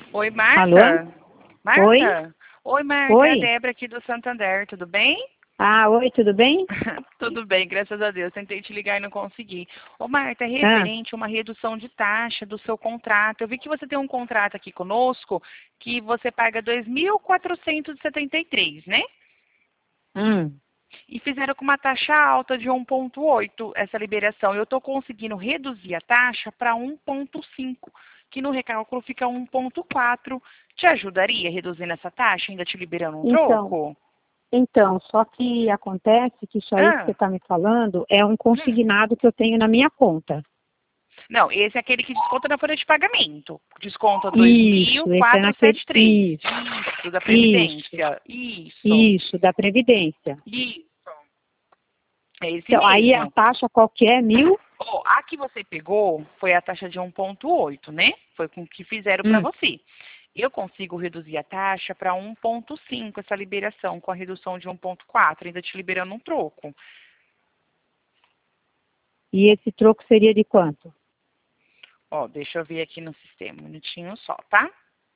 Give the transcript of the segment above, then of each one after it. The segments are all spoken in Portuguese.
Oi, Alô? Marta? Oi? Marta? Oi, Marta, é a Oi? Débora aqui do Santander, tudo bem? Oi, tudo bem? Tudo bem, graças a Deus. Tentei te ligar e não consegui. Ô, Marta, é Ah, referente a uma redução de taxa do seu contrato. Eu vi que você tem um contrato aqui conosco que você paga 2.473, né? hum. E fizeram com uma taxa alta de 1,8 essa liberação. Eu estou conseguindo reduzir a taxa para 1,5, que no recálculo fica 1,4. Te ajudaria reduzindo essa taxa, ainda te liberando um Então, troco? só que acontece que isso aí que você Ah, está me falando é um hum. consignado que eu tenho na minha conta. Não, esse é aquele que desconta na folha de pagamento. Desconta Isso, esse é naquele. 2.473. Isso, da Isso, Previdência. Isso. isso, da Previdência. Isso. É esse Então, aí a mesmo. taxa qualquer é 1.000? Oh, a que você pegou foi a taxa de 1,8, né? Foi com que fizeram para Hum. você. Eu consigo reduzir a taxa para 1,5 essa liberação, com a redução de 1,4, ainda te liberando um troco. E esse troco seria de quanto? Ó, deixa eu ver aqui no sistema, um minutinho só, tá?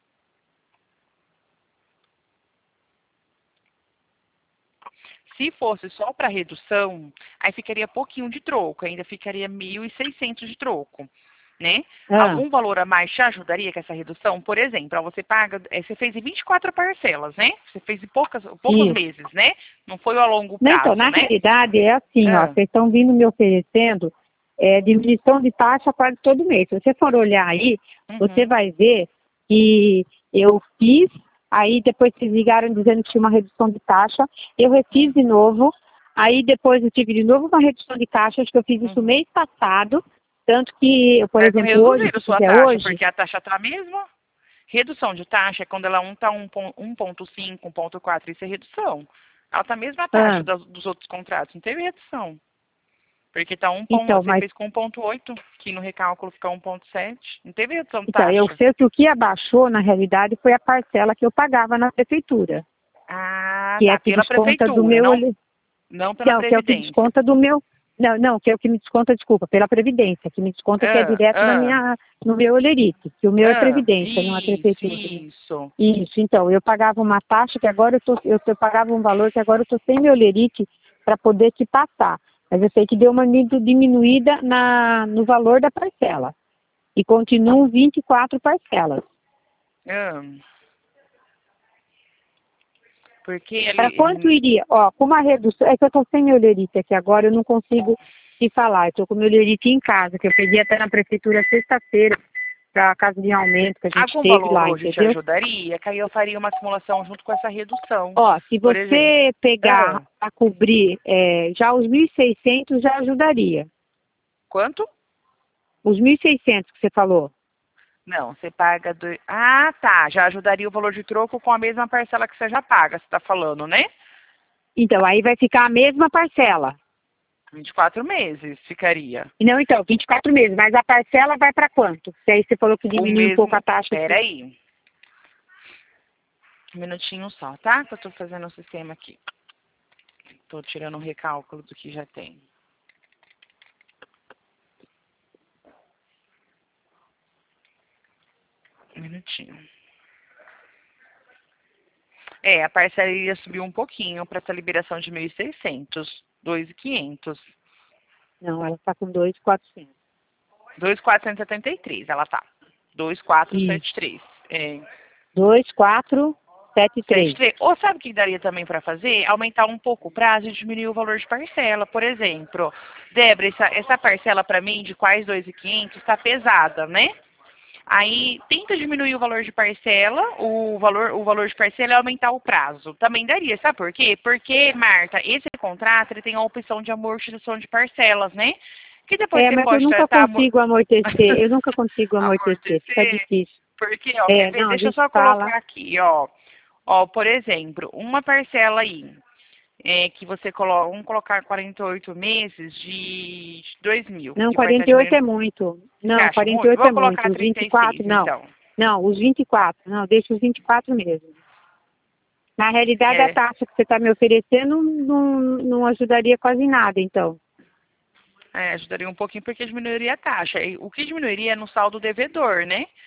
Se fosse só para redução, aí ficaria pouquinho de troco, ainda ficaria 1.600 de troco, né? Ah, Algum valor a mais te ajudaria com essa redução? Por exemplo, você paga, você fez em 24 parcelas, né? Você fez em poucos isso. meses, né? Não foi a longo Não, então, prazo, na né? realidade é assim, ó, Ah, vocês estão vindo me oferecendo diminuição de taxa quase todo mês. Se você for olhar aí, você uhum. vai ver que eu fiz, aí depois vocês ligaram dizendo que tinha uma redução de taxa, eu refiz Hum, de novo, aí depois eu tive de novo uma redução de taxa, acho que eu fiz isso uhum. mês passado, tanto que, por Mas não exemplo, hoje, reduziram se sua fizer taxa, hoje, porque a taxa está a mesma. Redução de taxa é quando ela está 1,5, 1,4, isso é redução. Ela está a mesma taxa ah, dos outros contratos, não teve redução. Porque tá então, você mas fez com 1,8, que no recálculo fica 1,7. Não teve redução de então, eu taxa. sei que o que abaixou, na realidade, foi a parcela que eu pagava na prefeitura, Ah, que é tá. que Pela desconta do prefeitura, meu, não pela não, que é o que Previdência. desconta do meu, não, que é o que me desconta, desculpa, pela Previdência, que me desconta que é Ah, direto ah, no meu olerite, que o meu é Previdência, não é isso, prefeitura. isso. Isso, então, eu pagava uma taxa que agora eu pagava um valor que agora eu estou sem meu olerite para poder te passar. Mas eu sei que deu uma diminuída no valor da parcela. E continuam 24 parcelas. Ah, porque Para quanto iria? Ó, com uma redução, é que eu estou sem meu lerite aqui agora, eu não consigo te falar. Eu estou com meu lerite em casa, que eu peguei até na prefeitura sexta-feira, para a casa de aumento que a gente algum teve valor lá, hoje te entendeu? ajudaria? Que aí eu faria uma simulação junto com essa redução. Ó, se Por exemplo. você pegar Ah, a cobrir já os 1.600 já ajudaria. quanto? Os 1.600 que você falou. Não, você paga. Ah, tá. Já ajudaria o valor de troco com a mesma parcela que você já paga, você está falando, né? Então, aí vai ficar a mesma parcela. 24 meses ficaria. Não, então, 24 meses, mas a parcela vai para quanto? Se aí você falou que O diminuiu um pouco mesmo. a taxa. Peraí. Um minutinho só, tá? Que eu tô fazendo o sistema aqui. Tô tirando o recálculo do que já tem. Um minutinho. É, a parcela iria subir um pouquinho para essa liberação de 1.600. 2.500. Não, ela está com 2.400. 2.473 ela tá. Isso. 2.473. É. 2.473. 73. Ou sabe o que daria também para fazer? Aumentar um pouco o prazo e diminuir o valor de parcela. Por exemplo, Débora, essa parcela para mim de quase 2.500 está pesada, né? Aí tenta diminuir o valor de parcela, o valor de parcela é aumentar o prazo. Também daria, sabe por quê? Porque, Marta, esse contrato ele tem a opção de amortização de parcelas, né? Que depois você Mas eu pode nunca tratar consigo amortecer. Eu nunca consigo amortecer. Fica amortecer. difícil. Porque, ó, quer ver? Não, a Deixa eu gente só fala. colocar aqui, ó. Ó, por exemplo, uma parcela aí, que você coloca, vamos colocar 48 meses de 2.000, Não, que vai estar 48 é diminuindo. muito. Você Não, acha quarenta e muito? oito é Vou muito. colocar Os 36, 24, não. então. Não, os 24. Não, deixa os 24 mesmo. Na realidade, a É, taxa que você está me oferecendo não ajudaria quase nada, então. ajudaria um pouquinho porque diminuiria a taxa. E o que diminuiria é no saldo devedor, né?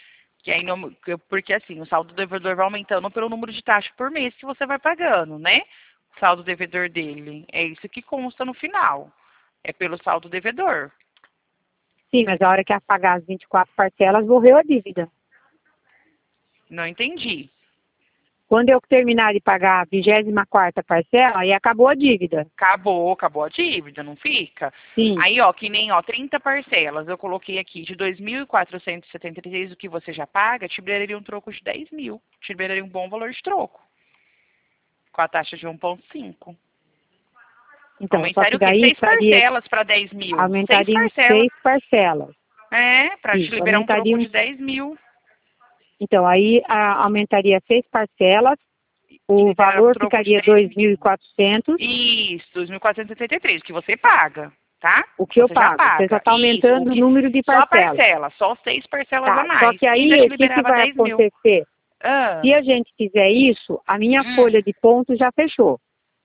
Que aí porque assim, o saldo devedor vai aumentando pelo número de taxas por mês que você vai pagando, né? O saldo devedor dele. É isso que consta no final. É pelo saldo devedor. Sim, mas a hora que pagar as 24 parcelas, morreu a dívida. Não entendi. Quando eu terminar de pagar a 24ª parcela, aí acabou a dívida. Acabou a dívida, não fica? Sim. Aí, ó, que nem, ó, 30 parcelas, eu coloquei aqui de 2.473, o que você já paga, te liberaria um troco de 10 mil. Te liberaria um bom valor de troco. Com a taxa de 1,5. Então, Aumentaria só o que quê? daí 6 parcelas para 10 mil. 6 aumentariam parcelas. 6 parcelas. É, para te Isso, liberar um troco aumentariam. de 10 mil. Então, aí aumentaria 6 parcelas, o liberar um valor troco de ficaria 10 mil. 2.400. Isso, 2.473, que você paga, tá? O que eu Você já pago? Você já paga. está Isso, aumentando o número de só a parcelas. parcela, só 6 parcelas a Tá, só mais. que E ainda aí te o que liberava vai 10 mil. acontecer? Ah, Se a gente fizer isso, a minha folha de pontos já fechou.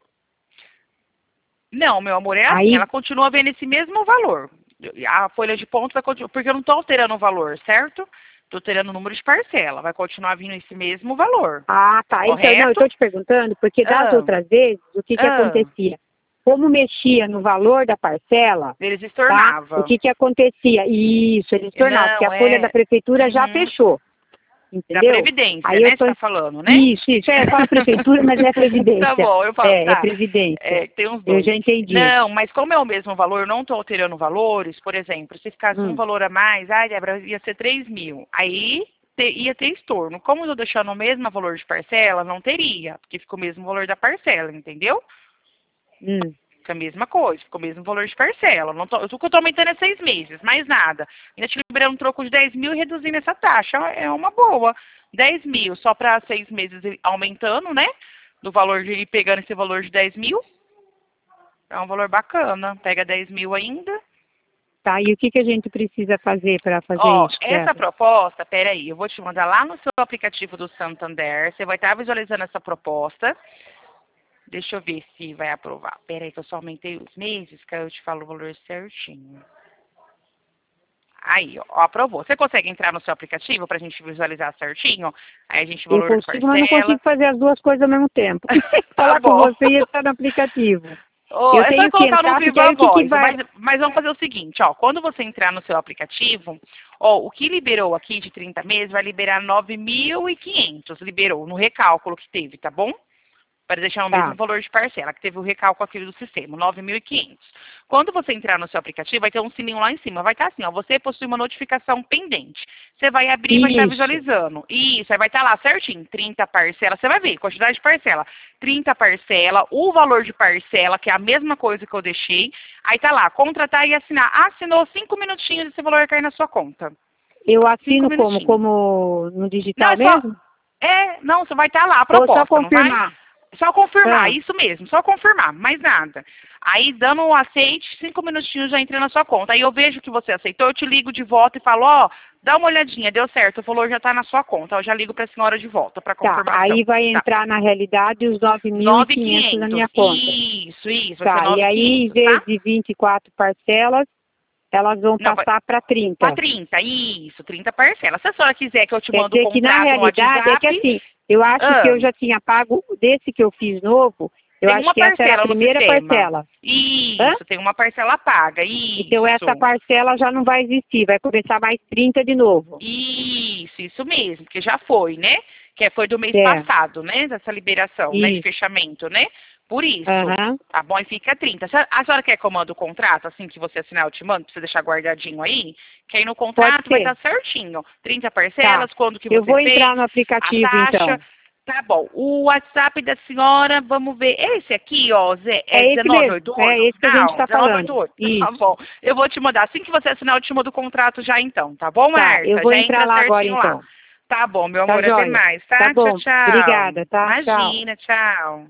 Não, meu amor, é assim, Aí, ela continua vendo esse mesmo valor. A folha de pontos vai continuar, porque eu não estou alterando o valor, certo? Estou alterando o número de parcela, vai continuar vindo esse mesmo valor, tá. Então, não, eu correto? estou te perguntando, porque das Ah, outras vezes, o que ah, acontecia? Como mexia no valor da parcela, eles tá? O estornavam. que acontecia? Isso, eles tornavam, porque Não, a folha da é... prefeitura já Uhum. fechou, Da entendeu? Previdência, Aí né? eu Você tô... tá falando, né? Isso, fala prefeitura, mas é Tá previdência. bom, eu falo, É tá. previdência. É, tem uns Eu dois. já entendi. Não, mas como é o mesmo valor, eu não estou alterando valores, por exemplo, se ficasse um Hum, valor a mais, Débora, ia ser 3 mil. Aí ia ter estorno. Como eu estou deixando o mesmo valor de parcela, não teria, porque ficou o mesmo valor da parcela, entendeu? hum. Fica a mesma coisa, ficou o mesmo valor de parcela. Não tô, o que eu estou aumentando é 6 meses, mais nada. Ainda te liberando um troco de 10 mil e reduzindo essa taxa. É uma boa. 10 mil só para 6 meses aumentando, né? Do valor de ir pegando esse valor de 10 mil. É um valor bacana. Pega 10 mil ainda. Tá, e o que a gente precisa fazer para fazer Ó, isso, essa Cleber? proposta, peraí, eu vou te mandar lá no seu aplicativo do Santander. Você vai estar visualizando essa proposta. Deixa eu ver se vai aprovar. Peraí, que eu só aumentei os meses, que aí eu te falo o valor certinho. Aí, ó, aprovou. Você consegue entrar no seu aplicativo para a gente visualizar certinho? Aí a gente, Eu valor de consigo, mas não parcela. consigo fazer as duas coisas ao mesmo tempo. Tá Falar com bom. você e estar no aplicativo. Oh, Eu é só tenho que colocar no entrar, porque aí Viva o que Voz, vai... mas vamos fazer o seguinte, ó, quando você entrar no seu aplicativo, ó, o que liberou aqui de 30 meses vai liberar 9.500, liberou no recálculo que teve, tá bom? Para deixar o mesmo Tá, valor de parcela, que teve o recálculo aqui do sistema, 9.500. Quando você entrar no seu aplicativo, vai ter um sininho lá em cima, vai estar assim, ó, você possui uma notificação pendente. Você vai abrir e vai estar isso. visualizando. Isso, aí vai estar lá certinho, 30 parcelas, você vai ver, quantidade de parcela. 30 parcela, o valor de parcela, que é a mesma coisa que eu deixei. Aí tá lá, contratar e assinar. Assinou 5 minutinhos, esse valor cai na sua conta. Eu 5 assino como? minutinhos. Como no Não, digital é só... mesmo? Não, você vai estar lá a Ou só proposta, não vai? confirmar? Só confirmar, Ah, isso mesmo, só confirmar, mais nada. Aí, dando um aceite, 5 minutinhos já entra na sua conta. Aí eu vejo que você aceitou, eu te ligo de volta e falo, ó, dá uma olhadinha, deu certo, o valor já está na sua conta. Eu já ligo para a senhora de volta para tá, confirmação. aí vai Tá. entrar na realidade os 9.500 na 9.500, minha conta. isso, vai ser Tá, e aí em 9.500, vez tá? de 24 parcelas, elas vão Não, vai passar para para 30. 30, isso, 30 parcelas. Se a senhora quiser que eu te Quer mando o dizer que na contrato no realidade é que WhatsApp, assim, eu acho que ah, eu já tinha pago desse que eu fiz novo, eu tem acho uma que essa era a parcela no primeira sistema. parcela. Hã? Isso, tem uma parcela paga, Então essa isso. parcela já não vai existir, vai começar mais 30 de novo. Isso mesmo, porque já foi, né? Que foi do mês É, passado, né? Dessa liberação, né? De isso. fechamento, né? Por isso, Aham. tá bom? E fica 30. A senhora quer que eu mande o contrato, assim que você assinar, eu te mando, pra você deixar guardadinho aí? Que aí no Pode contrato vai ser. estar certinho. 30 Tá. parcelas, quando que Eu você vou fez, entrar no a aplicativo taxa. então. Tá bom. O WhatsApp da senhora, vamos ver. Esse aqui, ó, é É esse mesmo. É 1988 no esse que a gente final? está falando. 1988. Tá Isso. bom. Eu vou te mandar. Assim que você assinar, eu te mando o contrato já então, tá bom, Tá, eu Marta? vou Já entrar entra lá agora certinho lá. então. Tá bom, meu Tá amor. Até joia. mais, Tá tá? Tchau, bom. tchau. Obrigada, tá? Tchau. Imagina, tchau.